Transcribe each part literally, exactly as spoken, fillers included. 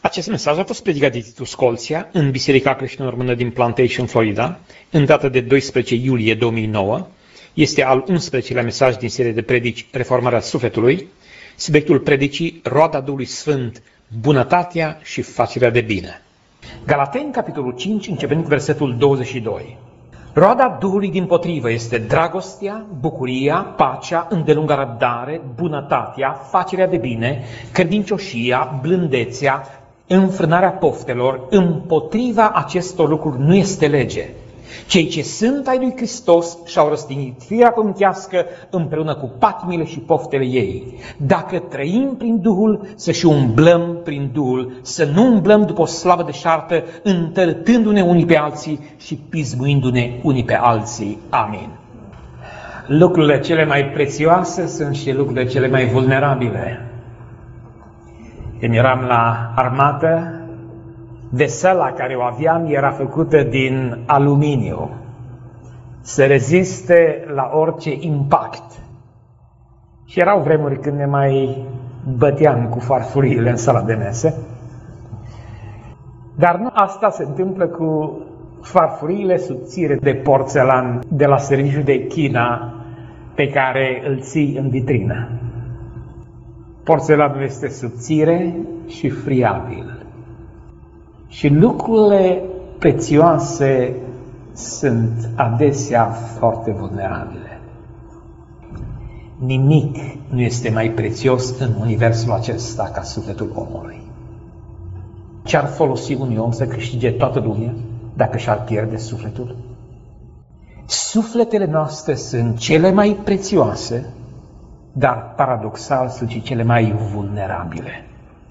Acest mesaj a fost predicat de Titu Scolția în Biserica Creștină Română din Plantation, Florida, în data de doisprezece iulie două mii nouă. Este al unsprezecelea mesaj din serie de predici Reformarea Sufletului. Subiectul predicii, roada Duhului Sfânt, bunătatea și facerea de bine. Galateni, capitolul cinci, începând cu versetul douăzeci și doi. Roada Duhului dimpotrivă este dragostea, bucuria, pacea, îndelunga răbdare, bunătatea, facerea de bine, credincioșia, blândețea, înfrânarea poftelor. Împotriva acestor lucruri nu este lege. Cei ce sunt ai lui Hristos și-au răstignit firea pământească împreună cu patimile și poftele ei. Dacă trăim prin Duhul, să și umblăm prin Duhul, să nu umblăm după o slavă deșartă, întărâtându-ne unii pe alții și pismuindu-ne unii pe alții. Amin. Lucrurile cele mai prețioase sunt și lucrurile cele mai vulnerabile. Când eram la armată, vesela care o aveam era făcută din aluminiu, să reziste la orice impact. Și erau vremuri când ne mai băteam cu farfuriile în sala de mese. Dar nu asta se întâmplă cu farfuriile subțire de porțelan de la serviciul de China pe care îl ții în vitrină. Porțelanul este subțire și friabil. Și lucrurile prețioase sunt adesea foarte vulnerabile. Nimic nu este mai prețios în universul acesta ca sufletul omului. Ce-ar folosi un om să câștige toată lumea dacă și-ar pierde sufletul? Sufletele noastre sunt cele mai prețioase, dar paradoxal sunt și cele mai vulnerabile.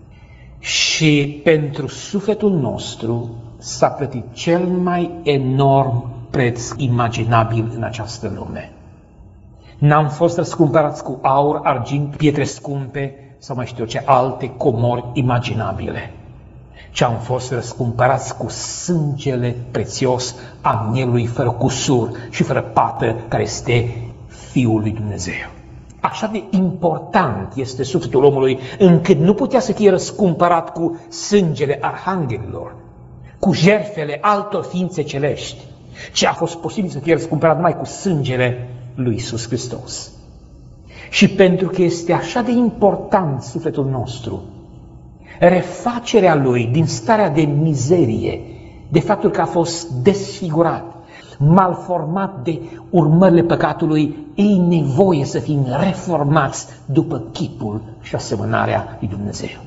Și pentru sufletul nostru s-a plătit cel mai enorm preț imaginabil în această lume. N-am fost răscumpărați cu aur, argint, pietre scumpe sau mai știu ce alte comori imaginabile, ci am fost răscumpărați cu sângele prețios al Mielului fără cusur și fără pată, care este Fiul lui Dumnezeu. Așa de important este sufletul omului, încât nu putea să fie răscumpărat cu sângele arhanghelilor, cu jertfele altor ființe celești, ci a fost posibil să fie răscumpărat numai cu sângele lui Iisus Hristos. Și pentru că este așa de important sufletul nostru, refacerea lui din starea de mizerie, de faptul că a fost desfigurat, malformat de urmările păcatului, e nevoie să fim reformați după chipul și asemănarea lui Dumnezeu.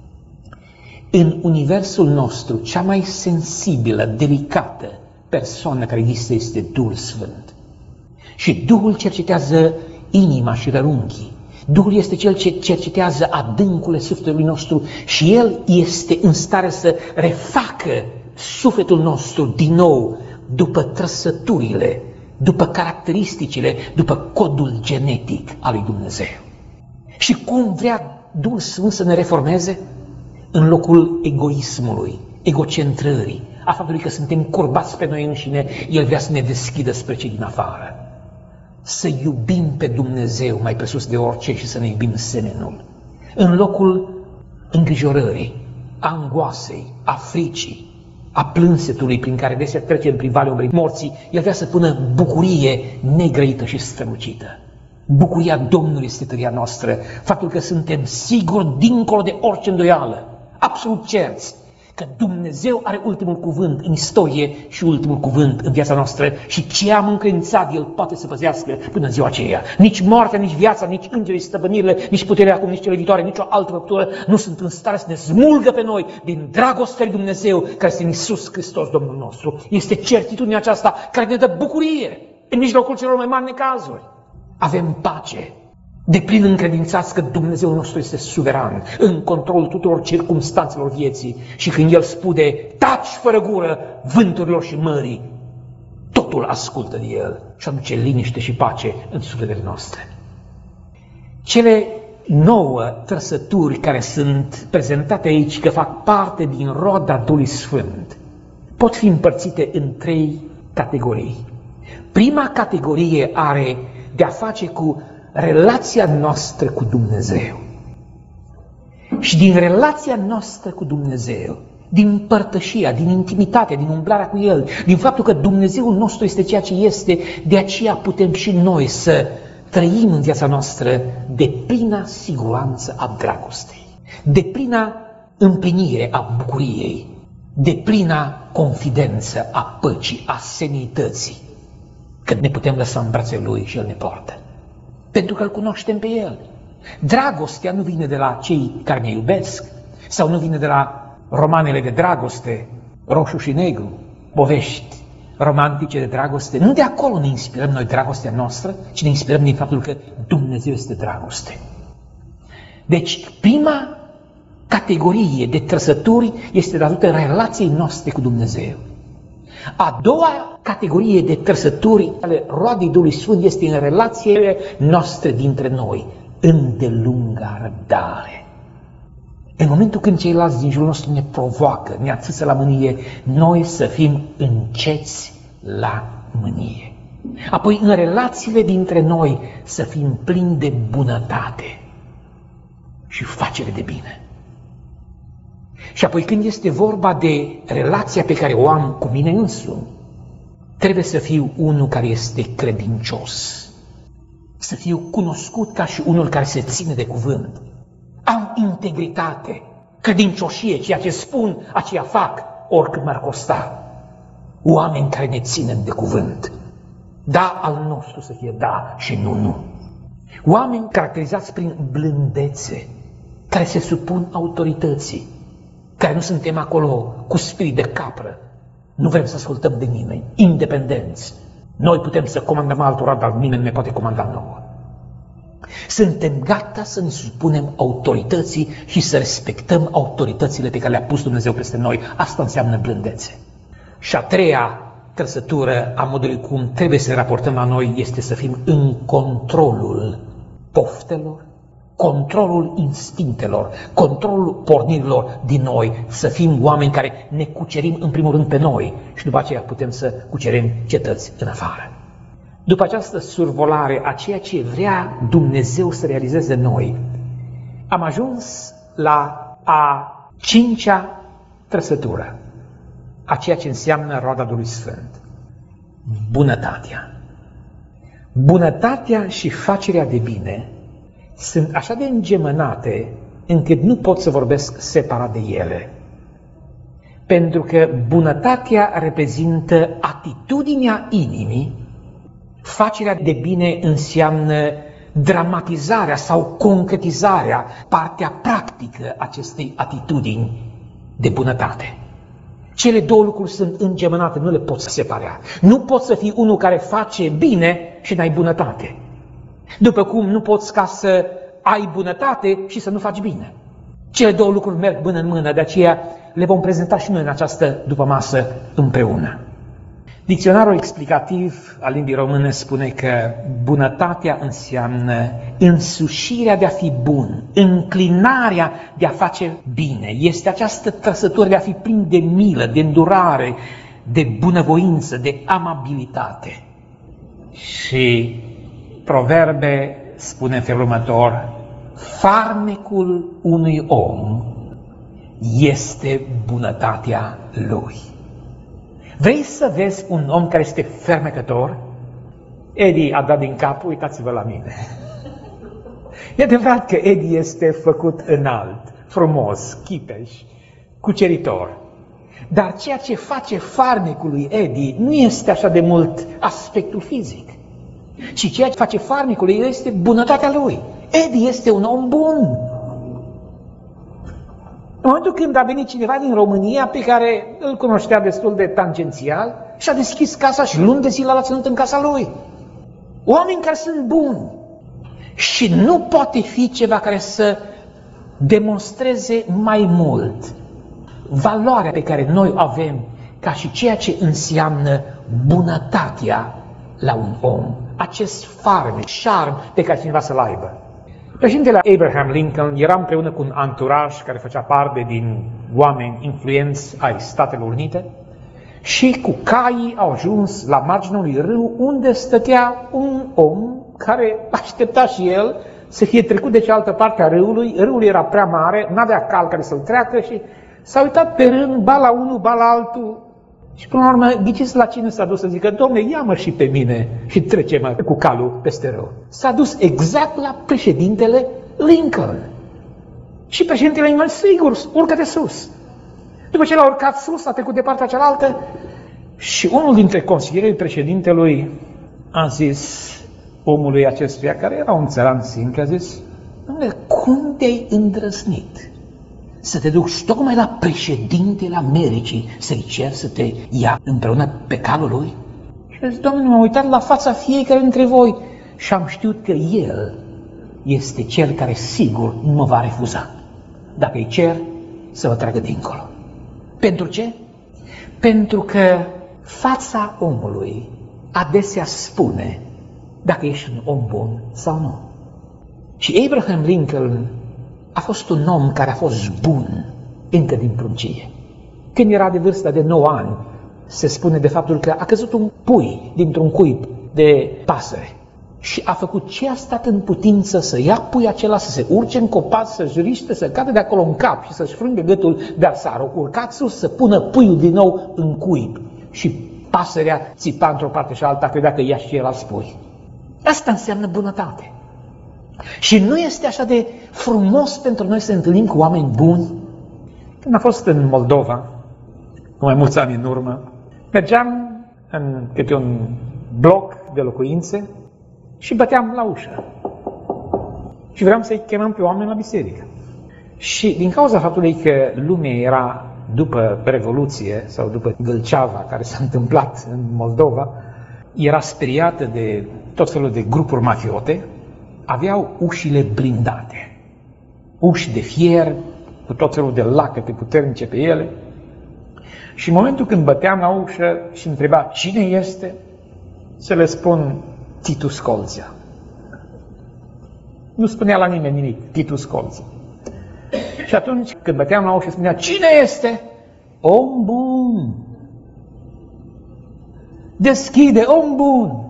În universul nostru, cea mai sensibilă, delicată persoană care există este Duhul Sfânt. Și Duhul cercetează inima și rărunchii. Duhul este cel ce cercetează adâncurile sufletului nostru și El este în stare să refacă sufletul nostru din nou după trăsăturile, după caracteristicile, după codul genetic al lui Dumnezeu. Și cum vrea Duhul Sfânt să ne reformeze? În locul egoismului, egocentrării, a faptului că suntem curbați pe noi înșine, El vrea să ne deschidă spre cei din afară. Să iubim pe Dumnezeu mai presus de orice și să ne iubim semenul. În locul îngrijorării, a angoasei, a fricii, a plânsetului prin care desea trecem prin valea umbrei morții, El vrea să pună bucurie negrăită și strălucită. Bucuria Domnului este tăria noastră, faptul că suntem siguri dincolo de orice îndoială, absolut cerți, că Dumnezeu are ultimul cuvânt în istorie și ultimul cuvânt în viața noastră și ce am încredințat El poate să păzească până în ziua aceea. Nici moartea, nici viața, nici îngerii, stăpânirile, nici puterea acum, nici cele viitoare, nici o altă făptură nu sunt în stare să ne smulgă pe noi din dragostea lui Dumnezeu care este în Iisus Hristos Domnul nostru. Este certitudinea aceasta care ne dă bucurie în mijlocul celor mai mari necazuri. Avem pace, de plin încredințați că Dumnezeu nostru este suveran, în controlul tuturor circumstanțelor vieții și când El spune, taci fără gură vânturilor și mării, totul ascultă de El și aduce liniște și pace în sufletele noastre. Cele nouă trăsături care sunt prezentate aici, că fac parte din roada Duhului Sfânt, pot fi împărțite în trei categorii. Prima categorie are de a face cu relația noastră cu Dumnezeu. Și din relația noastră cu Dumnezeu, din părtășia, din intimitatea, din umblarea cu El, din faptul că Dumnezeul nostru este ceea ce este, de aceea putem și noi să trăim în viața noastră de plina siguranță a dragostei, de plina împlinire a bucuriei, de plina confidență a păcii, a seninității, că ne putem lăsa în brațele Lui și El ne poartă. Pentru că Îl cunoaștem pe El. Dragostea nu vine de la cei care ne iubesc, sau nu vine de la romanele de dragoste, roșu și negru, povești romantice de dragoste. Nu de acolo ne inspirăm noi dragostea noastră, ci ne inspirăm din faptul că Dumnezeu este dragoste. Deci, prima categorie de trăsături este dată relației noastre cu Dumnezeu. A doua categorie de trăsături ale roadei Duhului Sfânt este în relațiile noastre dintre noi, îndelunga răbdare. În momentul când ceilalți din jurul nostru ne provoacă, ne atâță la mânie, noi să fim înceți la mânie. Apoi, în relațiile dintre noi, să fim plini de bunătate și facere de bine. Și apoi, când este vorba de relația pe care o am cu mine însumi, trebuie să fiu unul care este credincios, să fiu cunoscut ca și unul care se ține de cuvânt. Am integritate, credincioșie, ceea ce spun, aceea fac, oricât m-ar costa. Oameni care ne ținem de cuvânt. Da al nostru să fie da și nu nu. Oameni caracterizați prin blândețe, care se supun autorității, care nu suntem acolo cu spirit de capră. Nu vrem să ascultăm de nimeni, independenți. Noi putem să comandăm altora, dar nimeni nu ne poate comanda nouă. Suntem gata să ne supunem autorității și să respectăm autoritățile pe care le-a pus Dumnezeu peste noi. Asta înseamnă blândețe. Și a treia trăsătură a modului cum trebuie să ne raportăm la noi este să fim în controlul poftelor, controlul instinctelor, controlul pornirilor din noi, să fim oameni care ne cucerim în primul rând pe noi și după aceea putem să cucerim cetăți în afară. După această survolare a ceea ce vrea Dumnezeu să realizeze noi, am ajuns la a cincea trăsătură, a ceea ce înseamnă roada Duhului Sfânt, bunătatea. Bunătatea și facerea de bine sunt așa de îngemănate încât nu pot să vorbesc separat de ele. Pentru că bunătatea reprezintă atitudinea inimii, facerea de bine înseamnă dramatizarea sau concretizarea, partea practică acestei atitudini de bunătate. Cele două lucruri sunt îngemănate, nu le poți separa. Nu poți să fii unul care face bine și n-ai bunătate. După cum nu poți ca să ai bunătate și să nu faci bine. Cele două lucruri merg mână în mână, de aceea le vom prezenta și noi în această dupămasă împreună. Dicționarul explicativ al limbii române spune că bunătatea înseamnă însușirea de a fi bun, înclinarea de a face bine. Este această trăsătură de a fi plin de milă, de îndurare, de bunăvoință, de amabilitate. Și Proverbe spune în felul următor: farmecul unui om este bunătatea lui. Vrei să vezi un om care este fermecător? Edi a dat din cap, uitați-vă la mine. E adevărat că Edi este făcut înalt, frumos, chipeș, cuceritor. Dar ceea ce face farmecul lui Edi nu este așa de mult aspectul fizic, ci ceea ce face farmecul lui este bunătatea lui. Edi este un om bun. În momentul când a venit cineva din România pe care îl cunoștea destul de tangențial și a deschis casa și luni de zile l-a ținut în casa lui. Oameni care sunt buni. Și nu poate fi ceva care să demonstreze mai mult valoarea pe care noi o avem ca și ceea ce înseamnă bunătatea la un om. Acest farmec, șarm pe care cineva să-l aibă. Președintele Abraham Lincoln era împreună cu un anturaj care făcea parte din oameni influenți ai Statelor Unite și cu caii au ajuns la marginea unui râu unde stătea un om care aștepta și el să fie trecut de cealaltă parte a râului. Râul era prea mare, n-avea cal care să-l treacă și s-a uitat pe rând, ba la unul, ba la altul. Și până la urmă, ghiciți la cine s-a dus să zică, Domne, ia-mă și pe mine și trece-mă cu calul peste râu. S-a dus exact la președintele Lincoln. Și președintele Lincoln, sigur, urcă-te sus. După ce l-a urcat sus, a trecut de partea cealaltă și unul dintre consilierii președintelui a zis omului acestuia, care era un țăran simplu, a zis, Dom'le, cum te-ai îndrăznit să te duci tocmai la președintele Americii să-i cer să te ia împreună pe calul lui? Și a zis, Dom'le, m-am uitat la fața fiecare dintre voi și am știut că el este cel care sigur nu mă va refuza. Dacă îi cer, să vă tragă dincolo. Pentru ce? Pentru că fața omului adesea spune dacă ești un om bun sau nu. Și Abraham Lincoln a fost un om care a fost bun încă din pruncie. Când era de vârsta de nouă ani, se spune de faptul că a căzut un pui dintr-un cuib de pasăre și a făcut ce a stat în putință să ia puiul acela, să se urce în copac, să-și riște, să cadă de acolo în cap și să-și frângă gâtul, dar s-a urcat sus să pună puiul din nou în cuib. Și pasărea țipa într-o parte și alta, credea că ia și el spui. Asta înseamnă bunătate. Și nu este așa de frumos pentru noi să ne întâlnim cu oameni buni? Când am fost în Moldova, cu mai mulți ani în urmă, mergeam în câte un bloc de locuințe și băteam la ușă. Și vreau să-i chemăm pe oameni la biserică. Și din cauza faptului că lumea era după Revoluție sau după Gâlceava care s-a întâmplat în Moldova, era speriată de tot felul de grupuri mafiote, aveau ușile blindate. Uși de fier, cu tot felul de lacăte puternice pe ele. Și în momentul când băteam la ușă și întreba cine este, să le spun Titu Scolția. Nu spunea la nimeni nimic, Titu Scolția. Și atunci când băteam la ușă spunea cine este? Om bun. Deschide, om bun.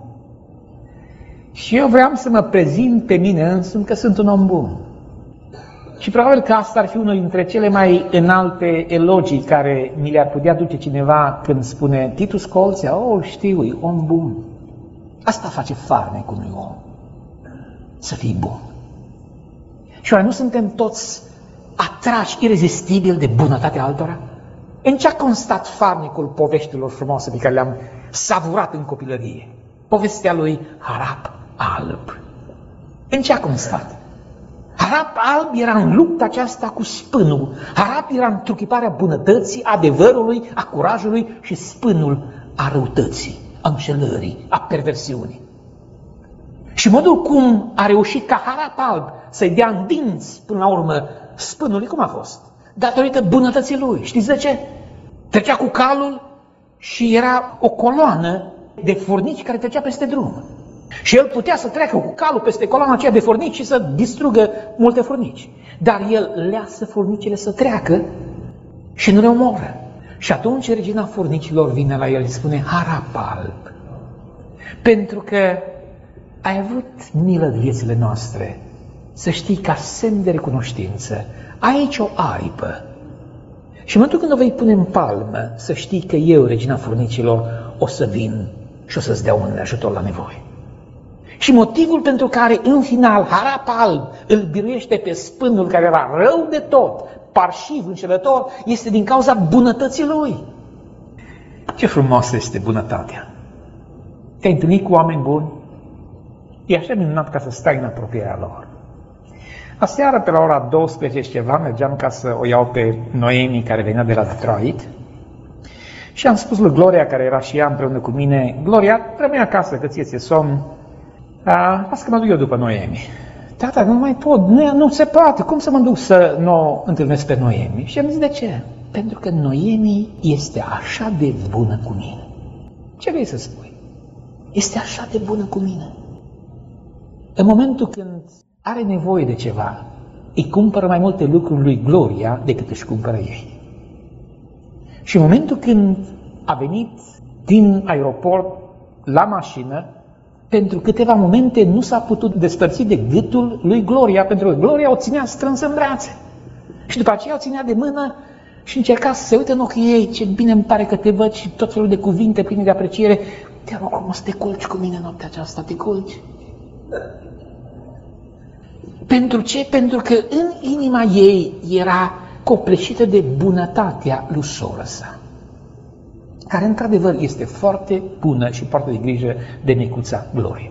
Și eu vreau să mă prezint pe mine însumi că sunt un om bun. Și probabil că asta ar fi unul dintre cele mai înalte elogii care mi le-ar putea duce cineva când spune Titu Scolția, oh, știu, e om bun. Asta face farmecul unui om. Să fii bun. Și oare nu suntem toți atrași irezistibil de bunătatea altora? În ce a constat farmecul poveștilor frumoase pe care le-am savurat în copilărie? Povestea lui Harap Alb. În ce a constat? Harap Alb era în lupta aceasta cu spânul. Harap era întruchiparea bunătății, adevărului, a curajului și spânul a răutății, a înșelării, a perversiunii. Și modul cum a reușit ca Harap Alb să-i dea în dinți până la urmă spânului, cum a fost? Datorită bunătății lui. Știți de ce? Trecea cu calul și era o coloană de furnici care trecea peste drum. Și el putea să treacă cu calul peste coloana aceea de furnici și să distrugă multe furnici. Dar el lasă furnicile să treacă și nu le omoră. Și atunci regina furnicilor vine la el și spune Harap Alb, pentru că ai avut milă de viețile noastre, să știi ca semn de recunoștință, aici o aibă. Și în momentul când o vei pune în palmă, să știi că eu, regina furnicilor, o să vin și o să-ți dea un ajutor la nevoie. Și motivul pentru care, în final, Harap Alb îl biruiește pe spânul care era rău de tot, parșiv, înșelător, este din cauza bunătății lui. Ce frumoasă este bunătatea! Te-ai întâlnit cu oameni buni? E așa minunat ca să stai în apropierea lor. Aseară, pe la ora douăsprezece și ceva, mergeam ca să o iau pe Noemi, care venea de la Detroit, și am spus lui Gloria, care era și ea împreună cu mine, Gloria, rămâi acasă, că ție ți-e somn, lasă că mă duc eu după Noemi. Tata, nu mai pot, nu, nu se poate, cum să mă duc să nu o întâlnesc pe Noemi? Și am zis, de ce? Pentru că Noemi este așa de bună cu mine. Ce vrei să spui? Este așa de bună cu mine. În momentul când are nevoie de ceva, îi cumpără mai multe lucruri lui Gloria decât își cumpără ei. Și în momentul când a venit din aeroport la mașină, pentru câteva momente nu s-a putut despărți de gâtul lui Gloria, pentru că Gloria o ținea strânsă în brațe. Și după aceea o ținea de mână și încerca să se uite în ochii ei, ce bine îmi pare că te văd, și tot felul de cuvinte pline de apreciere. Te rog frumos, te culci cu mine noaptea aceasta, te culci. Pentru ce? Pentru că în inima ei era copleșită de bunătatea lui sora sa, care într-adevăr este foarte bună și poartă de grijă de micuța Glorie.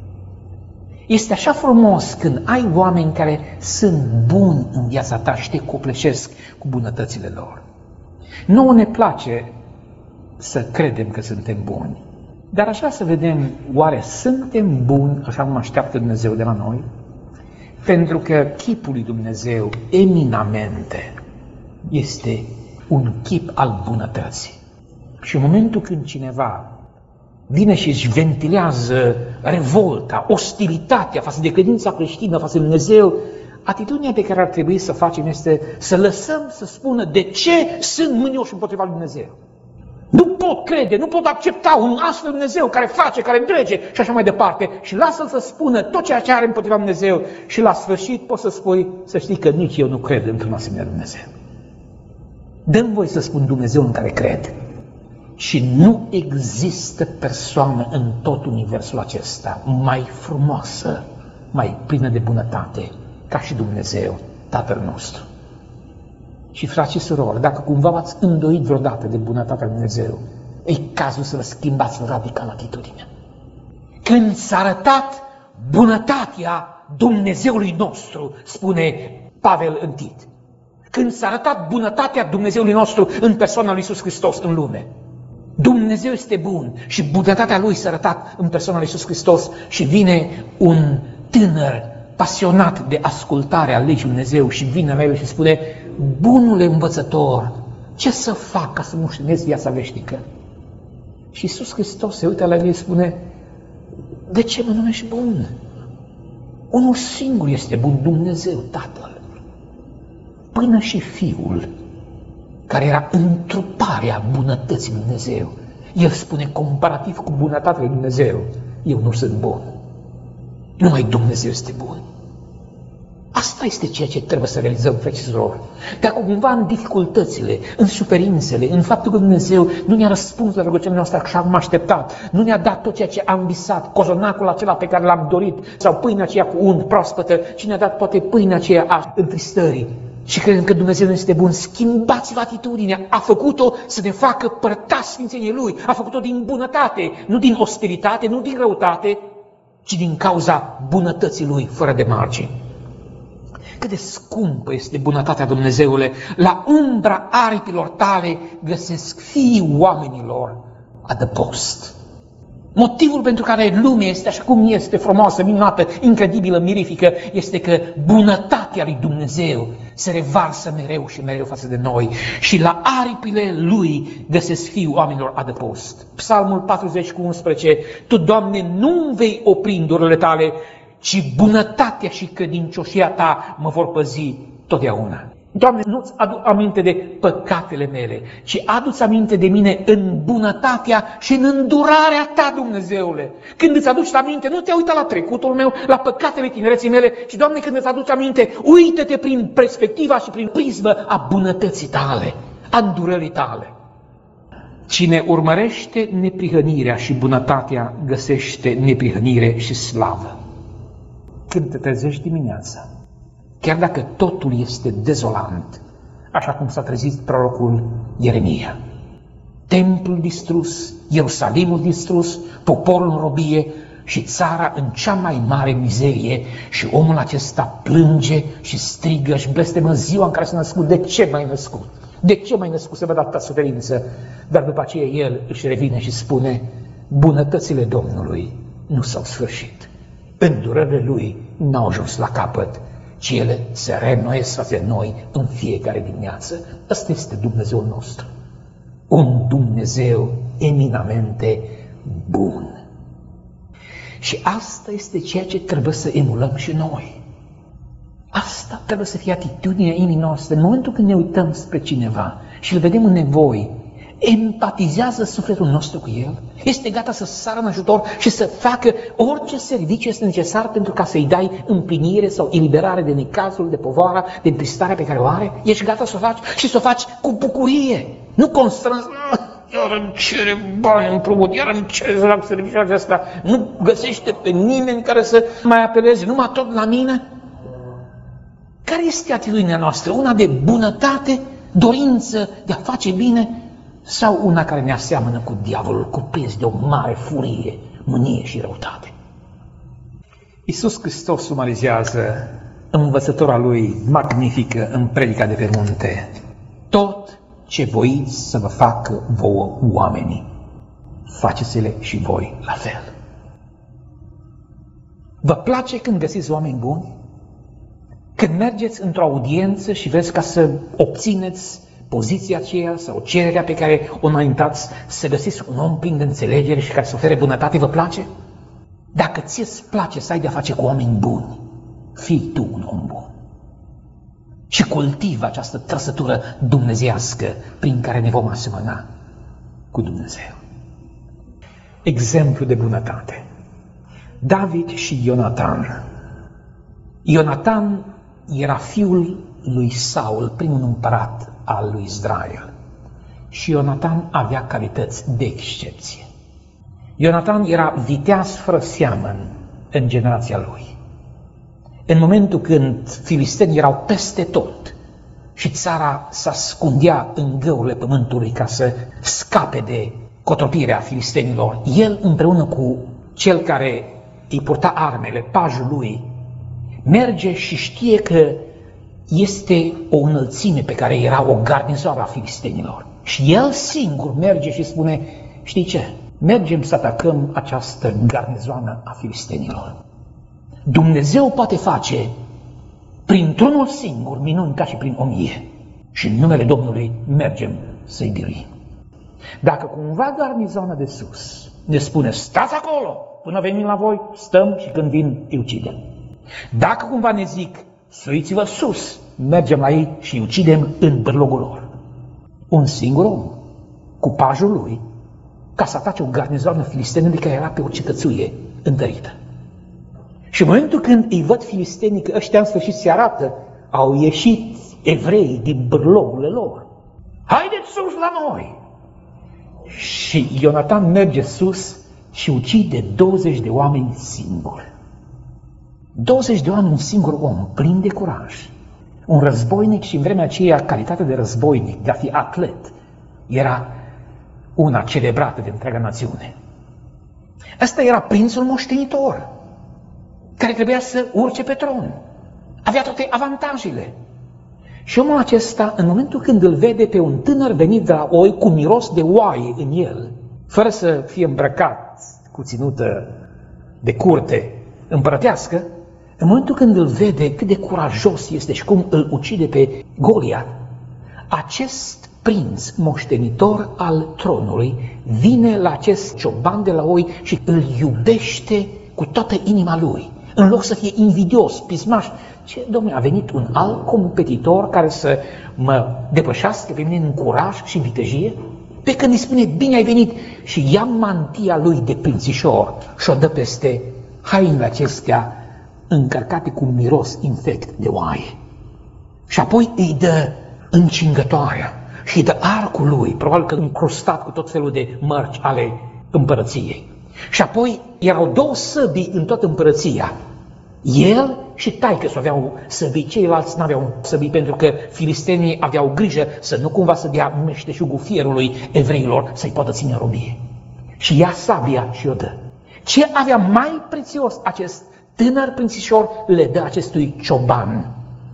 Este așa frumos când ai oameni care sunt buni în viața ta și te copleșesc cu bunătățile lor. Nouă ne place să credem că suntem buni, dar aș vrea să vedem, oare suntem buni așa cum așteaptă Dumnezeu de la noi? Pentru că chipul lui Dumnezeu eminamente este un chip al bunătății. Și în momentul când cineva vine și își ventilează revolta, ostilitatea față de credința creștină, față de Dumnezeu, atitudinea pe care ar trebui să facem este să lăsăm să spună de ce sunt mânioși împotriva lui Dumnezeu. Nu pot crede, nu pot accepta un astfel Dumnezeu care face, care îndrege și așa mai departe. Și lasă-l să spună tot ceea ce are împotriva Dumnezeu și la sfârșit poți să spui, să știi că nici eu nu cred într-un asemenea Dumnezeu. Dă-mi voi să spun Dumnezeu în care cred. Și nu există persoană în tot universul acesta mai frumoasă, mai plină de bunătate ca și Dumnezeu, Tatăl nostru. Și frați și surori, dacă cumva v-ați îndoit vreodată de bunătatea lui Dumnezeu, e cazul să vă schimbați radical atitudinea. Când s-a arătat bunătatea Dumnezeului nostru, spune Pavel în Tit, când s-a arătat bunătatea Dumnezeului nostru în persoana lui Iisus Hristos în lume, Dumnezeu este bun și bunătatea Lui s-a arătat în persoana lui Iisus Hristos și vine un tânăr pasionat de ascultarea legii lui Dumnezeu și vine la el și spune, bunule învățător, ce să fac ca să moștenesc viața veșnică? Și Iisus Hristos se uită la el și spune, de ce mă numești bun? Unul singur este bun, Dumnezeu Tatăl. Până și Fiul, care era întruparea bunătății lui Dumnezeu. El spune, comparativ cu bunătatea lui Dumnezeu, eu nu sunt bun. Numai Dumnezeu este bun. Asta este ceea ce trebuie să realizăm, fraților. Dacă cumva în dificultățile, în suferințele, în faptul că Dumnezeu nu ne-a răspuns la rugăciunea noastră așa cum am așteptat, nu ne-a dat tot ceea ce am visat, cozonacul acela pe care l-am dorit, sau pâinea aceea cu unt proaspătă, ci ne-a dat poate pâinea aceea a întristării, și credem că Dumnezeu nu este bun, schimbați-vă atitudinea. A făcut-o să ne facă părtași sfințeniei Lui. A făcut-o din bunătate, nu din ostilitate, nu din răutate, ci din cauza bunătății Lui, fără de margini. Cât de scumpă este bunătatea Dumnezeule! La umbra aripilor tale găsesc fiii oamenilor adăpost. Motivul pentru care lumea este așa cum este, frumoasă, minunată, incredibilă, mirifică, este că bunătatea lui Dumnezeu se revarsă mereu și mereu față de noi și la aripile Lui găsesc fiii oamenilor adăpost. Psalmul patruzeci cu unsprezece, Tu, Doamne, nu vei opri îndurile Tale, ci bunătatea și credincioșia Ta mă vor păzi totdeauna. Doamne, nu-ți adu aminte de păcatele mele, ci adu-ți aminte de mine în bunătatea și în îndurarea Ta, Dumnezeule. Când îți aduci aminte, nu te uita la trecutul meu, la păcatele tinereții mele, ci, Doamne, când îți aduci aminte, uită-te prin perspectiva și prin prismă a bunătății Tale, a îndurării Tale. Cine urmărește neprihănirea și bunătatea, găsește neprihănire și slavă. Când te trezești dimineața, chiar dacă totul este dezolant, așa cum s-a trezit prorocul Ieremia, templul distrus, Ierusalimul distrus, poporul în robie și țara în cea mai mare mizerie, și omul acesta plânge și strigă și blestemă ziua în care s-a născut. De ce m-ai născut? De ce m-ai născut să văd atâta suferință? Dar după aceea el își revine și spune, bunătățile Domnului nu s-au sfârșit, îndurările Lui n-au ajuns la capăt, ci ele se reînnoiesc față de noi în fiecare dimineață. Ăsta este Dumnezeul nostru, un Dumnezeu eminamente bun. Și asta este ceea ce trebuie să emulăm și noi. Asta trebuie să fie atitudinea inimii noastre. În momentul când ne uităm spre cineva și îl vedem în nevoi, empatizează sufletul nostru cu el, este gata să sară în ajutor și să facă orice serviciu este necesar pentru ca să-i dai împlinire sau eliberare de necazul, de povara, de întristarea pe care o are, ești gata să o faci și să o faci cu bucurie, nu constrâns. Iar îmi cere bani împrumut, iar îmi cere să fac serviciul acesta, nu găsește pe nimeni care să mai apeleze, numai tot la mine. Care este atitudinea noastră? Una de bunătate, dorință de a face bine, sau una care ne aseamănă cu diavolul, cuprins de o mare furie, mânie și răutate? Iisus Hristos sumarizează învățătura lui magnifică în predica de pe munte: tot ce voiți să vă facă vouă oamenii, faceți-le și voi la fel. Vă place când găsiți oameni buni? Când mergeți într-o audiență și vreți ca să obțineți poziția aceea sau cererea pe care o înaintați, să găsiți un om plin de înțelegere și care să ofere bunătate, vă place? Dacă ție-ți place să ai de-a face cu oameni buni, fii tu un om bun. Și cultivă această trăsătură dumnezeiască prin care ne vom asemăna cu Dumnezeu. Exemplu de bunătate. David și Ionatan. Ionatan era fiul lui Saul, primul împărat al lui Israel. Și Ionatan avea calități de excepție. Ionatan era viteaz fără seamăn în generația lui. În momentul când filistenii erau peste tot și țara se ascundea în găurile pământului ca să scape de cotropirea filistenilor, el împreună cu cel care îi purta armele, pajul lui, merge și știe că este o înălțime pe care era o garnizoară a filistenilor. Și el singur merge și spune: știi ce? Mergem să atacăm această garnizoană a filistenilor. Dumnezeu poate face printr-unul singur minuni ca și prin o mie. Și în numele Domnului mergem să-i biruim. Dacă cumva garnizoana de sus ne spune: stați acolo, până venim la voi, stăm și când vin îi ucidem. Dacă cumva ne zic: suiți-vă sus, mergem la ei și îi ucidem în bârlogul lor. Un singur om, cu pajul lui, ca să atace o garnizoană filistenului care era pe o cetățuie întărită. Și în momentul când îi văd filistenii că ăștia în sfârșit se arată, au ieșit evrei din bârlogurile lor. Haideți sus la noi! Și Ionatan merge sus și ucide douăzeci de oameni singuri. douăzeci de oameni, un singur om, plin de curaj. Un războinic, și în vremea aceea calitatea de războinic, de a fi atlet, era una celebrată de întreaga națiune. Ăsta era prințul moștenitor, care trebuia să urce pe tron. Avea toate avantajele. Și omul acesta, în momentul când îl vede pe un tânăr venit de la oi cu miros de oaie în el, fără să fie îmbrăcat cu ținută de curte împărătească, în momentul când îl vede cât de curajos este și cum îl ucide pe Goliat, acest prinț moștenitor al tronului vine la acest cioban de la oi și îl iubește cu toată inima lui. În loc să fie invidios, pismaș, ce, domnule, a venit un alt competitor care să mă depășească pe mine în curaj și vitejie? Pe când îi spune: bine ai venit, și ia mantia lui de prințișor și o dă peste hainele acestea încărcate cu miros infect de oaie. Și apoi îi dă încingătoarea și îi dă arcul lui, probabil că încrustat cu tot felul de mărci ale împărăției. Și apoi erau două săbii în toată împărăția. El și taică-s aveau săbii, ceilalți n-aveau săbii, pentru că filistenii aveau grijă să nu cumva să dea meșteșugul fierului evreilor să-i poată ține în robie. Și ia sabia și o dă. Ce avea mai prețios acest tânăr prințișor le dă acestui cioban?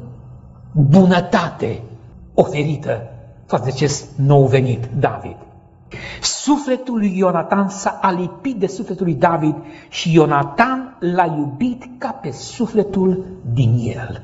Bunătate oferită față de acest nou venit David. Sufletul lui Ionatan s-a alipit de sufletul lui David și Ionatan l-a iubit ca pe sufletul din el.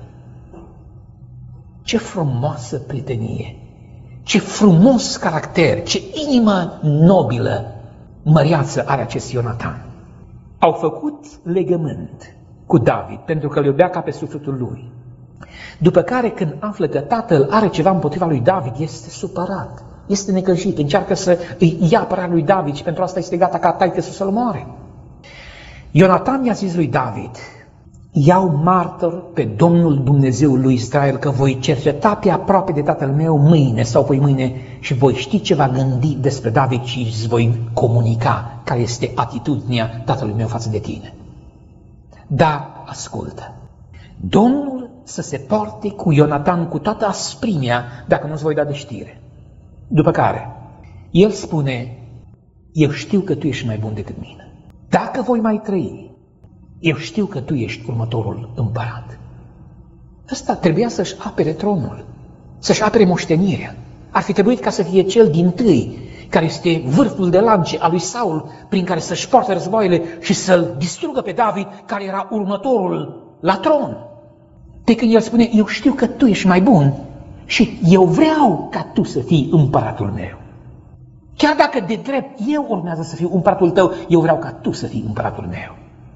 Ce frumoasă prietenie, ce frumos caracter, ce inimă nobilă, măreață are acest Ionatan. Au făcut legământ cu David pentru că îl iubea ca pe sufletul lui. După care, când află că tatăl are ceva împotriva lui David, este supărat. Este necăjit, încearcă să îi ia apărarea lui David și pentru asta este gata ca taică să-l omoare. Ionatan i-a zis lui David, iau martor pe Domnul Dumnezeul lui Israel că voi cerceta pe aproape de tatăl meu mâine sau poi mâine și voi ști ce va gândi despre David și îți voi comunica care este atitudinea tatălui meu față de tine. Da, ascultă, Domnul să se poarte cu Ionatan cu toată asprimea dacă nu-ți voi da de știre. După care, el spune, eu știu că tu ești mai bun decât mine. Dacă voi mai trăi, eu știu că tu ești următorul împărat. Ăsta trebuia să-și apere tronul, să-și apere moștenirea. Ar fi trebuit ca să fie cel dintâi, care este vârful de lance al lui Saul, prin care să-și poartă războaiele și să-l distrugă pe David, care era următorul la tron. De când el spune, eu știu că tu ești mai bun și eu vreau ca tu să fii împăratul meu. Chiar dacă de drept eu urmează să fiu împăratul tău, eu vreau ca tu să fii împăratul meu.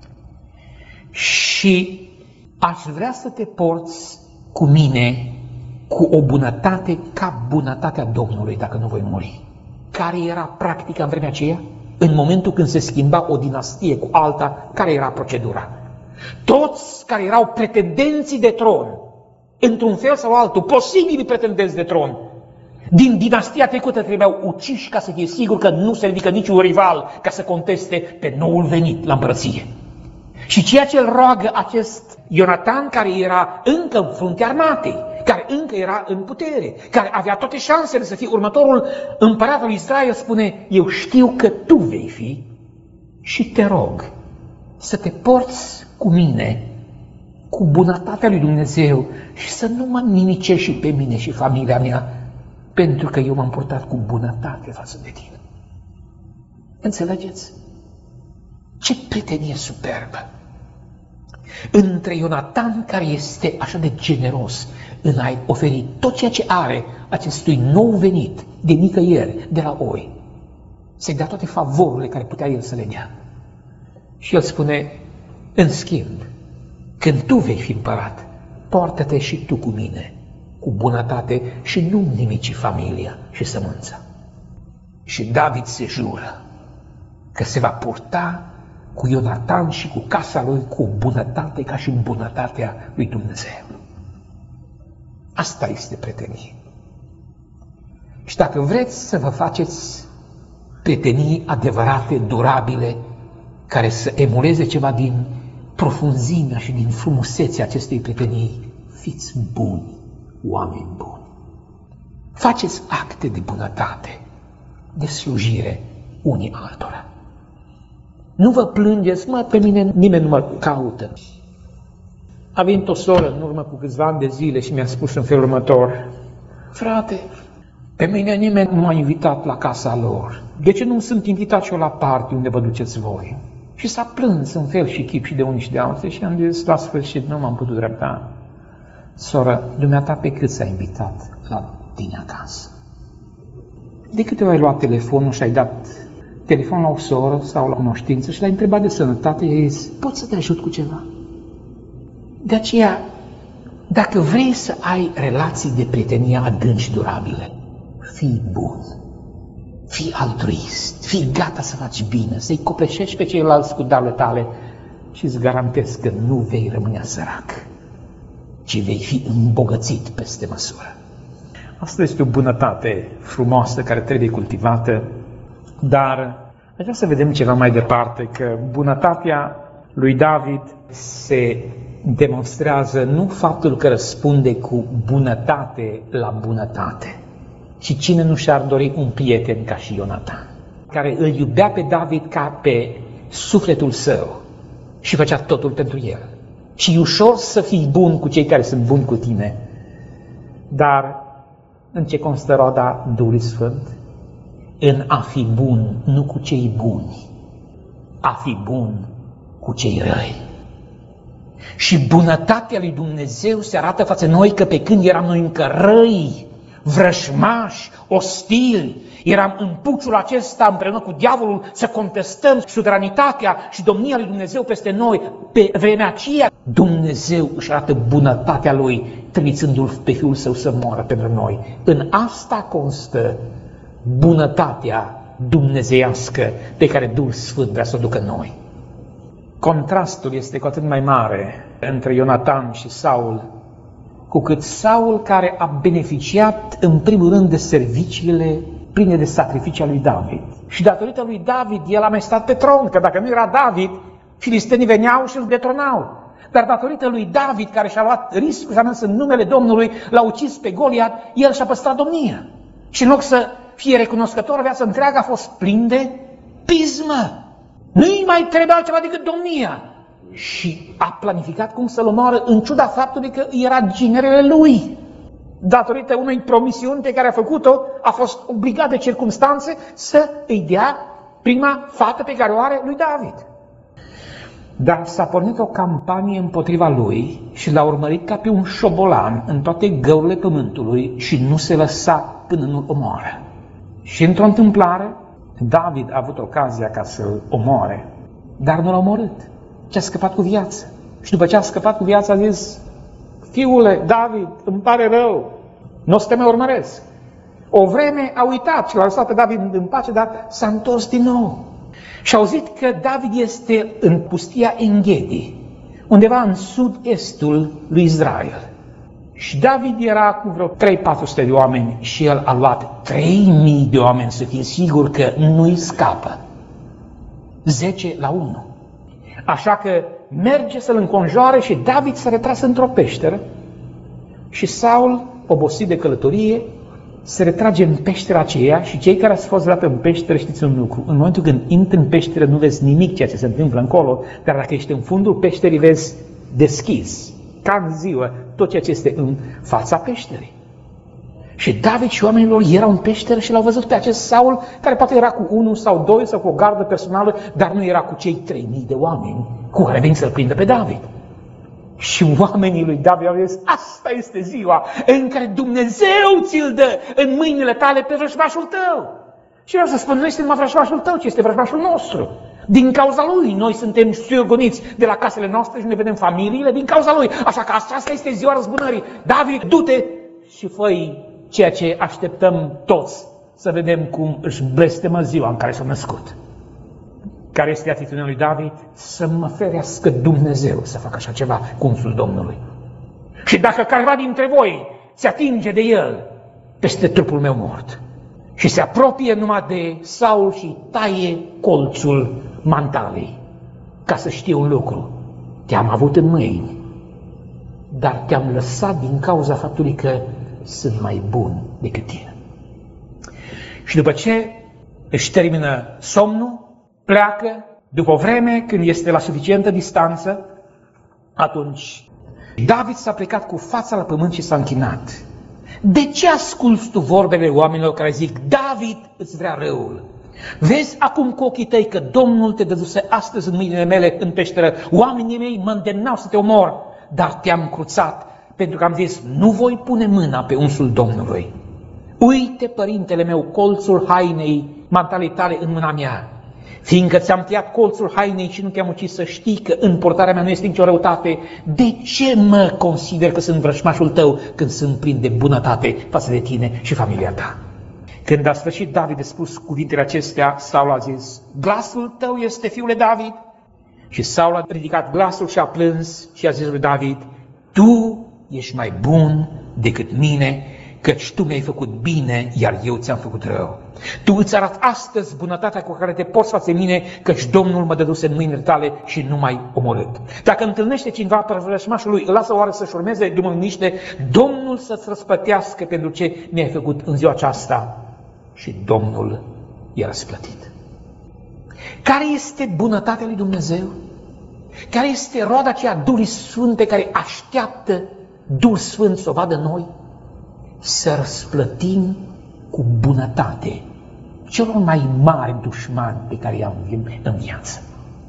Și aș vrea să te porți cu mine cu o bunătate ca bunătatea Domnului, dacă nu voi muri. Care era practica în vremea aceea? În momentul când se schimba o dinastie cu alta, care era procedura? Toți care erau pretendenții de tron, într-un fel sau altul, posibili pretendenți de tron, din dinastia trecută trebuiau uciși ca să fie sigur că nu se ridică niciun rival ca să conteste pe noul venit la împărăție. Și ceea ce îl roagă acest Ionatan, care era încă în fruntea armatei, care încă era în putere, care avea toate șansele să fie următorul împărat al lui Israel, spune, eu știu că tu vei fi și te rog să te porți cu mine, cu bunătatea lui Dumnezeu și să nu mă nimicești și pe mine și familia mea, pentru că eu m-am purtat cu bunătate față de tine. Înțelegeți? Ce prietenie superbă! Între Ionatan, care este așa de generos în a-i oferi tot ceea ce are acestui nou venit de nicăieri, de la oi, să-i dea toate favorurile care putea el să le dea. Și el spune, în schimb, când tu vei fi împărat, poartă-te și tu cu mine, cu bunătate și nu nimici familia și sămânța. Și David se jură că se va purta cu Ionatan și cu casa lui cu bunătate ca și în bunătatea lui Dumnezeu. Asta este prietenie. Și dacă vreți să vă faceți prietenii adevărate, durabile, care să emuleze ceva din profunzimea și din frumusețea acestei prietenii, fiți buni, oameni buni. Faceți acte de bunătate, de slujire unii altora. Nu vă plângeți, mă, pe mine nimeni nu mă caută. A venit o soră în urmă cu câțiva ani de zile și mi-a spus în felul următor, frate, pe mine nimeni nu m-a invitat la casa lor. De ce nu sunt invitat și eu la party unde vă duceți voi? Și s-a plâns în fel și chip și de unii și de alții și am zis, la sfârșit, nu m-am putut drepta. Soră, dumneata pe cât s-a invitat la tine acasă? De câte ori ai luat telefonul și ai dat telefon la o soră sau la cunoștință și l-ai întrebat de sănătate, i-ai zis, pot să te ajut cu ceva? De aceea, dacă vrei să ai relații de prietenie adânci și durabile, fii bun, fii altruist, fii gata să faci bine, să-i copleșești pe ceilalți cu darurile tale și îți garantez că nu vei rămâne sărac, ci vei fi îmbogățit peste măsură. Asta este o bunătate frumoasă care trebuie cultivată, dar aș vrea să vedem ceva mai departe, că bunătatea lui David se demonstrează nu faptul că răspunde cu bunătate la bunătate, ci cine nu și-ar dori un prieten ca și Ionatan, care îl iubea pe David ca pe sufletul său și făcea totul pentru el. Și e ușor să fii bun cu cei care sunt buni cu tine, dar în ce constă roada Duhului Sfânt? În a fi bun, nu cu cei buni, a fi bun cu cei răi. Și bunătatea lui Dumnezeu se arată față noi că pe când eram noi încă răi, vrăjmași, ostili, eram în puciul acesta împreună cu diavolul să contestăm suveranitatea și domnia lui Dumnezeu peste noi. Pe vremea aceea Dumnezeu își arată bunătatea lui, trimițându-l pe Fiul Său să moară pentru noi. În asta constă bunătatea dumnezeiască pe care Duhul Sfânt vrea să o ducă în noi. Contrastul este cu atât mai mare între Ionatan și Saul, cu cât Saul, care a beneficiat în primul rând de serviciile pline de sacrificii al lui David. Și datorită lui David, el a mai stat pe tron, că dacă nu era David, filistenii veneau și îl detronau. Dar datorită lui David, care și-a luat riscul și a mers în numele Domnului, l-a ucis pe Goliat, el și-a păstrat domnia. Și în loc să fie recunoscător, viața întreagă a fost plin de pismă. Nu-i mai trebuie altceva decât domnia. Și a planificat cum să-l omoară, în ciuda faptului că era ginerele lui. Datorită unei promisiuni pe care a făcut-o, a fost obligat de circumstanțe să îi dea prima fată pe care o are lui David. Dar s-a pornit o campanie împotriva lui și l-a urmărit ca pe un șobolan în toate găurile pământului și nu se lăsa până nu-l omoară. Și într-o întâmplare, David a avut ocazia ca să-l omoare, dar nu l-a omorât, ci a scăpat cu viață. Și după ce a scăpat cu viață a zis: fiule, David, îmi pare rău, nu o să te mai urmăresc. O vreme a uitat și l-a lăsat pe David în pace, dar s-a întors din nou. Și a auzit că David este în pustia Enghedi, undeva în sud-estul lui Israel. Și David era cu vreo trei patru sute de oameni și el a luat trei mii de oameni să fie sigur că nu-i scapă. zece la unu. Așa că merge să-l înconjoare și David s-a retras într-o peșteră și Saul, obosit de călătorie, se retrage în peștera aceea și cei care ați fost vreodată în peșteră știți un lucru. În momentul când intri în peșteră nu vezi nimic ceea ce se întâmplă încolo, dar dacă ești în fundul peșterii vezi deschis, ca în ziua, tot ceea ce este în fața peșterii. Și David și oamenilor erau în peșteră și l-au văzut pe acest Saul, care poate era cu unul sau doi sau cu o gardă personală, dar nu era cu cei trei mii de oameni cu care vin să-l prindă pe David. Și oamenii lui David au zis: asta este ziua în care Dumnezeu ți-l dă în mâinile tale pe vrăjmașul tău. Și vreau să spun, nu este numai vrăjmașul tău, ci este vrăjmașul nostru. Din cauza lui noi suntem știorgoniți de la casele noastre și ne vedem familiile din cauza lui. Așa că asta este ziua răzbunării. David, du-te și fă-i ceea ce așteptăm toți, să vedem cum își blestemă ziua în care s-a născut. Care este atitudinea lui David? Să mă ferească Dumnezeu să facă așa ceva cu unsul Domnului. Și dacă careva dintre voi se atinge de el, peste trupul meu mort, și se apropie numai de Saul și taie colțul mantalei, ca să știe un lucru: te-am avut în mâini, dar te-am lăsat din cauza faptului că sunt mai bun decât tine. Și după ce își termină somnul, pleacă, după o vreme, când este la suficientă distanță, atunci David s-a plecat cu fața la pământ și s-a închinat. De ce asculți tu vorbele oamenilor care zic: David îți vrea răul? Vezi acum cu ochii tăi că Domnul te dăduse astăzi în mâinile mele în peșteră. Oamenii mei mă îndemnau să te omor, dar te-am cruțat pentru că am zis: nu voi pune mâna pe unsul Domnului. Uite, părintele meu, colțul hainei mantalei tale în mâna mea. Fiindcă ți-am tăiat colțul hainei și nu te-am ucis, să știi că în portarea mea nu este nicio răutate. De ce mă consider că sunt vrăjmașul tău când sunt plin de bunătate față de tine și familia ta? Când a sfârșit David de spus cuvintele acestea, Saul a zis: glasul tău este, fiule David? Și Saul a ridicat glasul și a plâns și a zis lui David: tu ești mai bun decât mine, căci tu mi-ai făcut bine, iar eu ți-am făcut rău. Tu îți arăt astăzi bunătatea cu care te porți față de mine, căci Domnul mă dăduse în mâinile tale și nu m-ai omorât. Dacă întâlnește cineva pe vrăjmașul lui, îl lasă oară să-și urmeze drumul în niște, Domnul să-ți răsplătească pentru ce mi-ai făcut în ziua aceasta. Și Domnul i-a răsplătit. Care este bunătatea lui Dumnezeu? Care este roada aceea Duhului Sfânt pe care așteaptă Duhul Sfânt să o vadă noi? Să răsplătim cu bunătate celor mai mari dușmani pe care i-am în viață.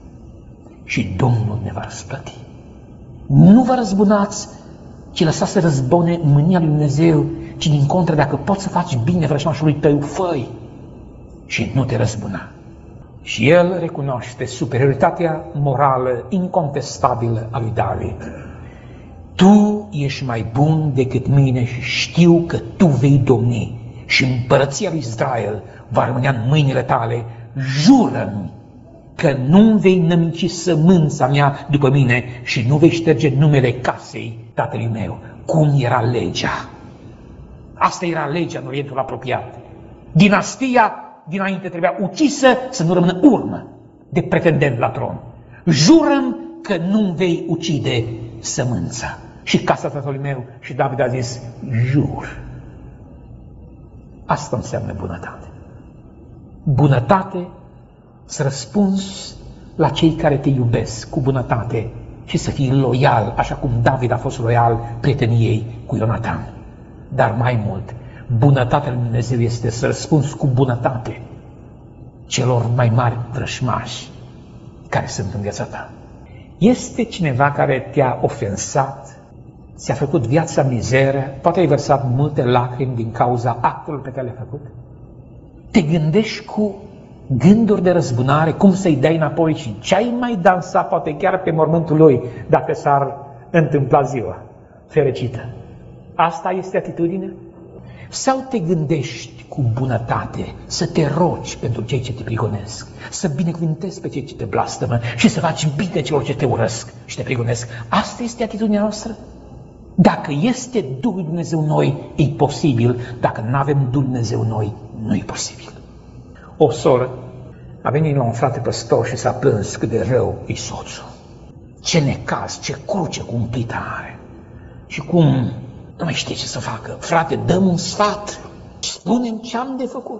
Și Domnul ne va răsplăti. Nu vă răzbunați, ci lăsați să răzbune mânia lui Dumnezeu, ci din contră, dacă poți să faci bine vrăjmașului tău, fă-i și nu te răzbuna. Și el recunoaște superioritatea morală incontestabilă a lui David. Tu ești mai bun decât mine și știu că tu vei domni și împărăția lui Israel va rămâne în mâinile tale, jură-mi că nu vei nămici sămânța mea după mine și nu vei șterge numele casei tatălui meu. Cum era legea? Asta era legea în Orientul apropiat. Dinastia dinainte trebuia ucisă să nu rămână urmă de pretendent la tron. Jurăm că nu vei ucide sămânța. Și casa tatălui meu, și David a zis, jur. Asta înseamnă bunătate. Bunătate să răspunzi la cei care te iubesc cu bunătate și să fii loial, așa cum David a fost loial prieteniei cu Ionatan. Dar mai mult, bunătatea lui Dumnezeu este să răspunzi cu bunătate celor mai mari vrășmași care sunt în viața ta. Este cineva care te-a ofensat, ți-a făcut viața mizeră, poate ai vărsat multe lacrimi din cauza actelor pe care le-ai făcut? Te gândești cu gânduri de răzbunare, cum să-i dai înapoi și ce-ai mai dansat, poate chiar pe mormântul lui, dacă s-ar întâmpla ziua fericită. Asta este atitudinea? Sau te gândești cu bunătate să te rogi pentru cei ce te prigonesc, să binecuvântezi pe cei ce te blastămă și să faci bine celor ce te urăsc și te prigonesc? Asta este atitudinea noastră? Dacă este Duhul Dumnezeu în noi, e posibil. Dacă nu avem Duhul Dumnezeu în noi, nu e posibil. O soră a venit la un frate păstor și s-a plâns cât de rău e soțul. Ce necaz, ce cruce cumplită are. Și cum nu mai știe ce să facă. Frate, dăm un sfat, spune-mi ce am de făcut.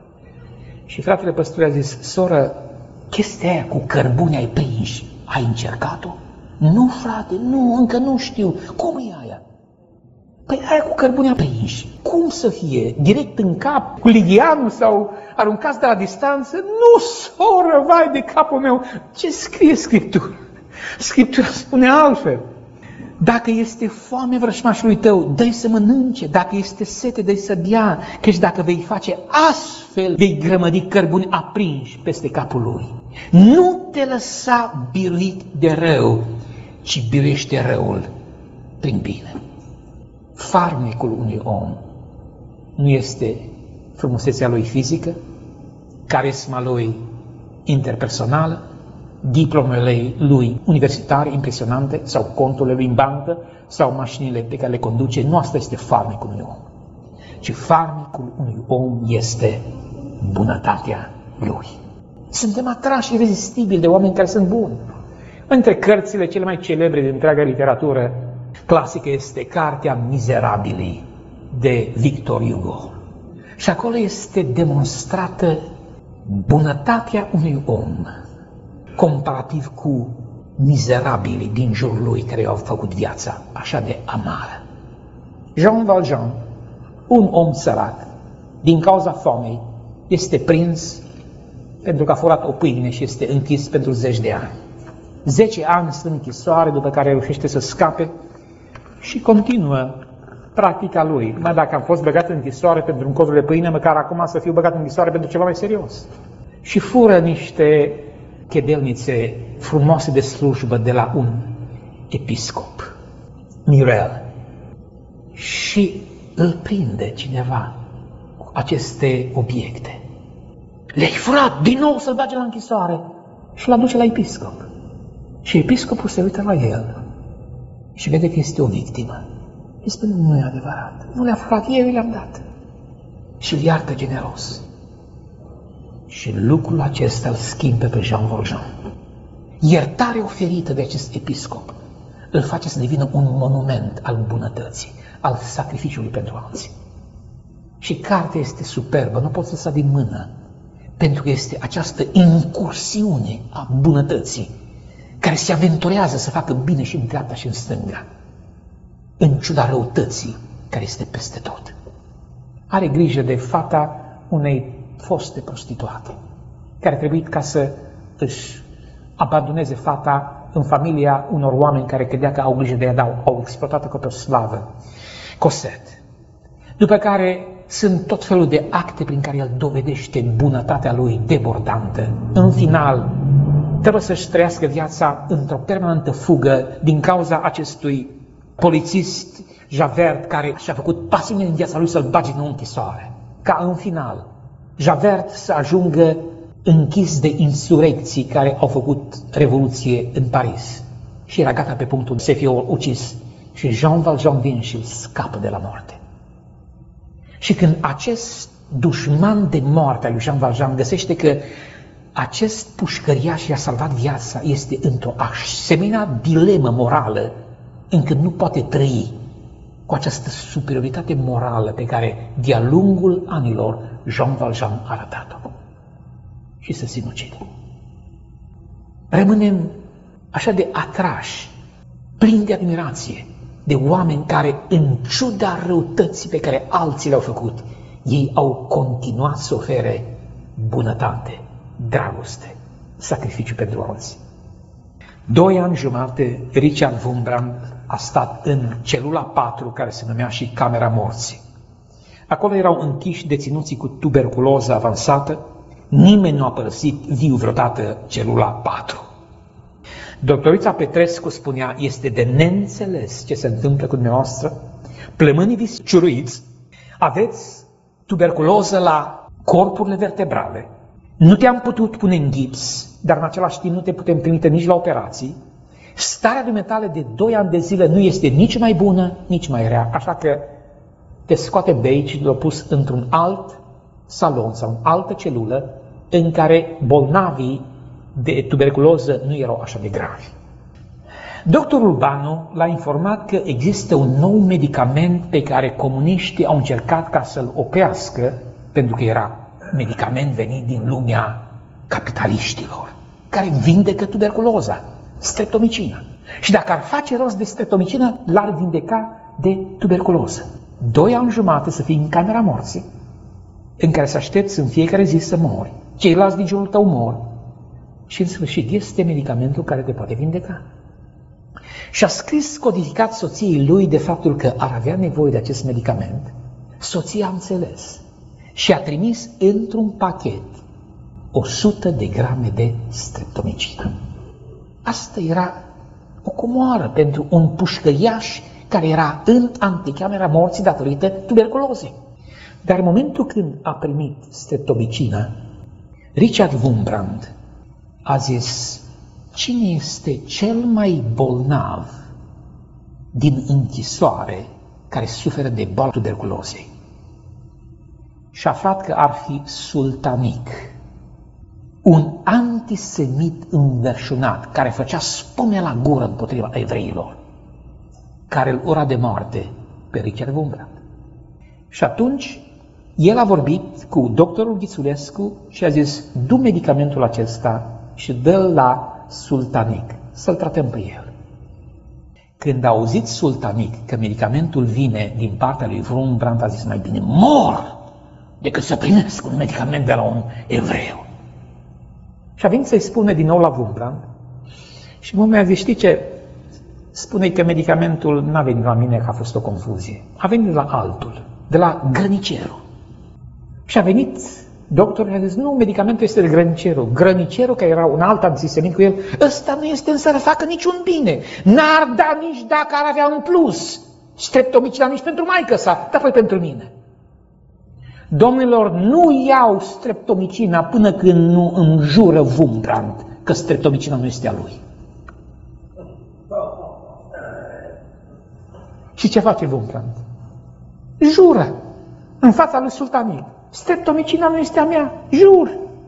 Și fratele păstor a zis, soră, chestia aia cu cărbune ai prins, ai încercat-o? Nu, frate, nu, încă nu știu. Cum e aia? Păi aia cu cărbune a prins. Cum să fie? Direct în cap, cu ligheanul sau aruncați de la distanță? Nu, soră, vai de capul meu! Ce scrie Scriptura? Scriptura spune altfel. Dacă este foame vrășmașului tău, dă-i să mănânce. Dacă este sete, dă-i să bea. Căci dacă vei face astfel, vei grămădi cărbuni aprinși peste capul lui. Nu te lăsa biruit de rău, ci biruiește răul prin bine. Farmecul unui om nu este frumusețea lui fizică, carisma lui interpersonală, diplomele lui universitare impresionante sau conturile lui în bancă sau mașinile pe care le conduce. Nu asta este farmecul unui om, ci farmecul unui om este bunătatea lui. Suntem atrași irezistibili de oameni care sunt buni. Între cărțile cele mai celebre din întreaga literatură clasică este Cartea Mizerabilii de Victor Hugo. Și acolo este demonstrată bunătatea unui om comparativ cu mizerabilii din jurul lui care i-au făcut viața așa de amară. Jean Valjean, un om sărac, din cauza foamei, este prins pentru că a furat o pâine și este închis pentru zeci de ani. Zece ani în închisoare, după care reușește să scape și continuă practica lui. Mai dacă am fost băgat în închisoare pentru un codru de pâine, măcar acum să fiu băgat în închisoare pentru ceva mai serios. Și fură niște chedelnițe frumoase de slujbă de la un episcop, Mirel. Și îl prinde cineva cu aceste obiecte. Le-ai furat, din nou să-l bage la închisoare și l-a duce la episcop. Și episcopul se uită la el și vede că este o victimă. Și spune, nu e adevărat, nu le-a furat, eu le-am dat. Și îl iartă generos. Și lucrul acesta îl schimbă pe Jean Valjean. Iertarea oferită de acest episcop îl face să devină un monument al bunătății, al sacrificiului pentru alții. Și cartea este superbă, nu pot să sa din mână, pentru că este această incursiune a bunătății care se aventurează să facă bine și în dreapta și în stânga, în ciuda răutății care este peste tot. Are grijă de fata unei foste prostituate, care a trebuit ca să își abandoneze fata în familia unor oameni care credea că au grijă de ea, dar au exploatat-o ca pe o slavă, Cosette. După care sunt tot felul de acte prin care el dovedește bunătatea lui debordantă. În final, trebuie să-și trăiască viața într-o permanentă fugă din cauza acestui polițist Javert care și-a făcut pasiune în viața lui să-l bage în o închisoare. ca în final Javert să ajungă închis de insurecții care au făcut revoluție în Paris și era gata pe punctul să fie ucis și Jean Valjean vine și îl scapă de la moarte. Și când acest dușman de moarte al lui Jean Valjean găsește că acest pușcăriaș i-a salvat viața, este într-o asemenea dilemă morală încât nu poate trăi cu această superioritate morală pe care de-a lungul anilor Jean Valjean a arătat-o și se sinucide. Rămânem așa de atrași, plini de admirație, de oameni care, în ciuda răutății pe care alții le-au făcut, ei au continuat să ofere bunătate, dragoste, sacrificiu pentru alții. Doi ani jumate, Richard Wurmbrand a stat în celula patru, care se numea și camera morții. Acolo erau închiși deținuții cu tuberculoză avansată. Nimeni nu a părăsit viu vreodată celula patru. Doctorița Petrescu spunea, este de neînțeles ce se întâmplă cu dumneavoastră, plămânii ciuruiți, aveți tuberculoză la corpurile vertebrale, nu te-am putut pune în gips, dar în același timp nu te putem trimite nici la operații, starea dumitale de doi ani de zile nu este nici mai bună, nici mai rea, așa că te scoate de aici și l-au pus într-un alt salon sau în altă celulă în care bolnavii de tuberculoză nu erau așa de gravi. Doctorul Banu l-a informat că există un nou medicament pe care comuniștii au încercat ca să-l oprească, pentru că era medicament venit din lumea capitaliștilor, care vindecă tuberculoza, streptomicina. Și dacă ar face rost de streptomicină, l-ar vindeca de tuberculoză. Doi ani jumate să fii în camera morții, în care să aștepți în fiecare zi să mori, ceilalți din jurul tău mor, și în sfârșit este medicamentul care te poate vindeca. Și a scris codificat soției lui de faptul că ar avea nevoie de acest medicament. Soția a înțeles și a trimis într-un pachet o sută de grame de streptomicină. Asta era o comoară pentru un pușcăriaș care era în anticamera morții datorită tuberculozei. Dar în momentul când a primit streptomicina, Richard Wurmbrand a zis, cine este cel mai bolnav din închisoare care suferă de boala tuberculozei? Și a aflat că ar fi Sultanic, un antisemit înverșunat care făcea spume la gură împotriva evreilor, care îl ura de moarte pe Richard Wurmbrand. Și atunci el a vorbit cu doctorul Ghițulescu și a zis, du medicamentul acesta și dă-l la Sultanic, să-l tratăm pe el. Când a auzit Sultanic că medicamentul vine din partea lui Wurmbrand, a zis, mai bine mor decât să primesc un medicament de la un evreu. Și a venit să-i spune din nou la Wurmbrand și mă mi-a zis, știi ce, spune că medicamentul n-a venit la mine, că a fost o confuzie. A venit de la altul, de la grănicerul. Și a venit doctorul și a zis, nu, medicamentul este de grănicerul. Grănicerul, care era un alt antisemit cu el, ăsta nu este în să facă niciun bine. N-ar da nici dacă ar avea un plus. Streptomicina nici pentru maică sa, dar apoi pentru mine. Domnilor, nu iau streptomicina până când nu înjură Wurmbrand că streptomicina nu este a lui. Și ce face Wurmbrand? Jură în fața lui Sultanic. Streptomicina nu este a mea, jur.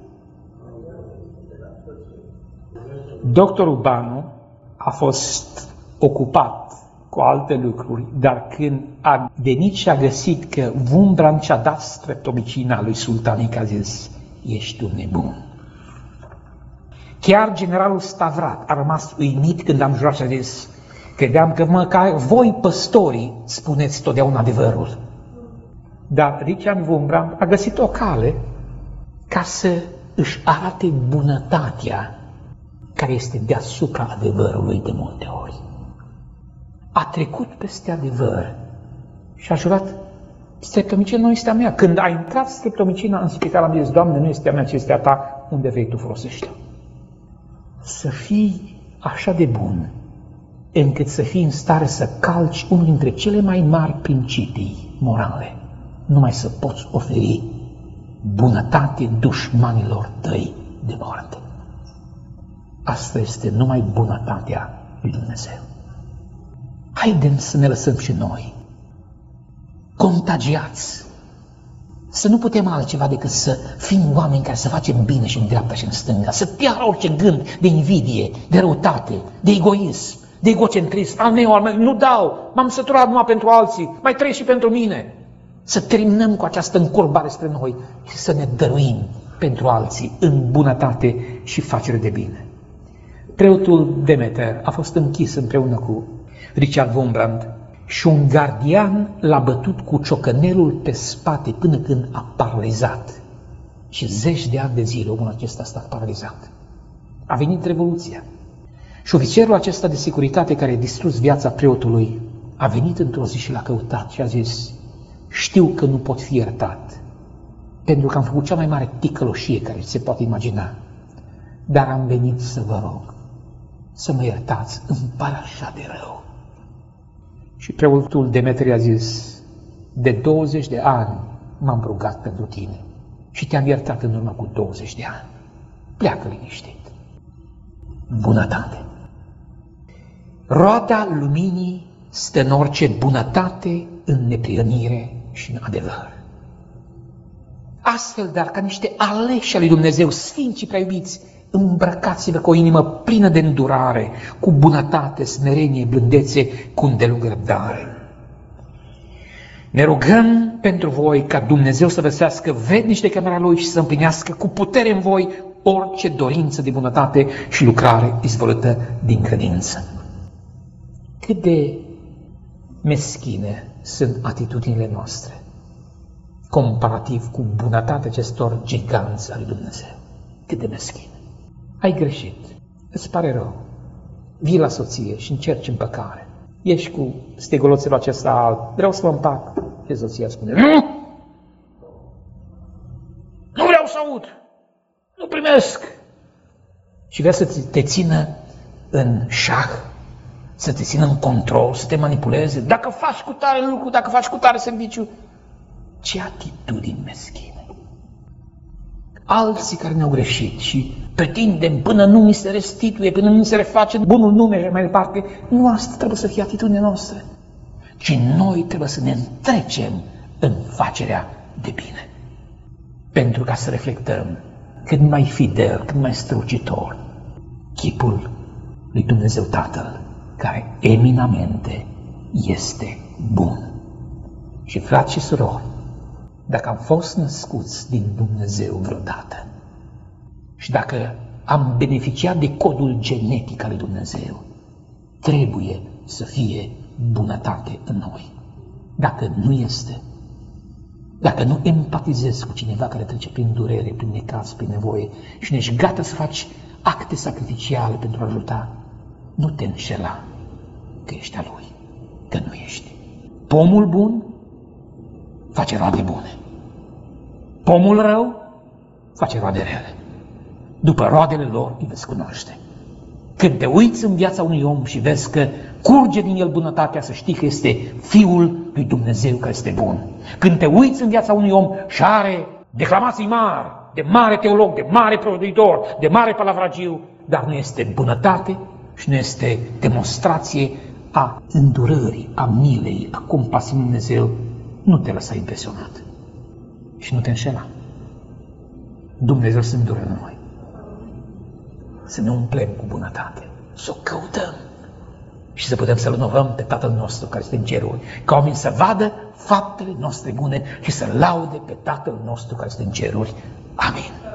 Doctorul Banu a fost ocupat cu alte lucruri, dar când a venit și a găsit că Wurmbrand și-a dat streptomicina lui Sultanic, a zis, ești un nebun. Chiar generalul Stavrat a rămas uimit când am jurat și a zis, credeam că măcar voi, păstorii, spuneți totdeauna adevărul. Dar Richard Wurmbrand a găsit o cale ca să își arate bunătatea care este deasupra adevărului de multe ori. A trecut peste adevăr și a jurat, streptomicina nu este a mea. Când a intrat streptomicina în spital, am zis, Doamne, nu este a mea, ci este a ta, unde vrei tu folosește-o. Să fii așa de bun, încât să fii în stare să calci unul dintre cele mai mari principii morale, numai să poți oferi bunătate dușmanilor tăi de moarte. Asta este numai bunătatea lui Dumnezeu. Haidem să ne lăsăm și noi contagiați, să nu putem altceva decât să fim oameni care să facem bine și în dreapta și în stânga, să piară orice gând de invidie, de răutate, de egoism, de egocentrism, al meu, al meu, nu dau, m-am săturat numai pentru alții, mai treci și pentru mine. Să terminăm cu această încurbare spre noi și să ne dăruim pentru alții în bunătate și facere de bine. Preotul Demeter a fost închis împreună cu Richard Wurmbrand și un gardian l-a bătut cu ciocănelul pe spate până când a paralizat. Și zeci de ani de zile omul acesta a stat paralizat. A venit Revoluția. Și ofițerul acesta de securitate care a distrus viața preotului a venit într-o zi și l-a căutat și a zis: știu că nu pot fi iertat, pentru că am făcut cea mai mare ticăloșie care se poate imagina, dar am venit să vă rog să mă iertați, îmi pare așa de rău. Și preotul Demetrie a zis: de douăzeci de ani m-am rugat pentru tine și te-am iertat în urmă cu douăzeci de ani. Pleacă liniștit. Bunătate. Roada luminii stă în orice bunătate, în neprihănire și în adevăr. Astfel, dar, ca niște aleși al lui Dumnezeu, sfinți și prea iubiți, îmbrăcați-vă cu o inimă plină de îndurare, cu bunătate, smerenie, blândețe, cu îndelungă răbdare. Ne rugăm pentru voi ca Dumnezeu să văsească vednici de chemarea Lui și să împlinească cu putere în voi orice dorință de bunătate și lucrare izvolită din credință. Cât de meschine sunt atitudinile noastre comparativ cu bunătatea acestor giganți al lui Dumnezeu. Cât de meschine. Ai greșit, îți pare rău, vii la soție și încerci împăcare. Ești cu stegoloțelul acesta alb, vreau să mă împac. Ce soția spune? Nu! Nu vreau să aud! Nu primesc! Și vrea să te țină în șah, să te țină în control, să te manipuleze. Dacă faci cu tare lucru, dacă faci cu tare serviciu, ce atitudini meschine! Alții care ne-au greșit și pretindem până nu mi se restituie, până nu mi se reface bunul nume și mai departe, nu asta trebuie să fie atitudinea noastră, ci noi trebuie să ne întrecem în facerea de bine. Pentru ca să reflectăm cât mai fidel, cât mai strălucitor chipul lui Dumnezeu Tatăl, care eminamente este bun. Și frați și surori, dacă am fost născuți din Dumnezeu vreodată și dacă am beneficiat de codul genetic al lui Dumnezeu, trebuie să fie bunătate în noi. Dacă nu este, dacă nu empatizezi cu cineva care trece prin durere, prin necaz, prin nevoie și nu ești gata să faci acte sacrificiale pentru a ajuta, nu te înșela că ești a lui, că nu ești. Pomul bun face roade bune. Pomul rău face roade rele. După roadele lor îi veți cunoaște. Când te uiți în viața unui om și vezi că curge din el bunătatea, să știi că este Fiul lui Dumnezeu care este bun. Când te uiți în viața unui om și are declamații mari, de mare teolog, de mare prăvăduitor, de mare palavragiu, dar nu este bunătate și nu este demonstrație a îndurării, a milei, a compasiunii Dumnezeu, nu te lăsa impresionat și nu te înșela. Dumnezeu se îndură în noi. Să ne umplem cu bunătate, să o căutăm și să putem să-L onorăm pe Tatăl nostru care este în ceruri, ca oamenii să vadă faptele noastre bune și să laude pe Tatăl nostru care este în ceruri. Amin.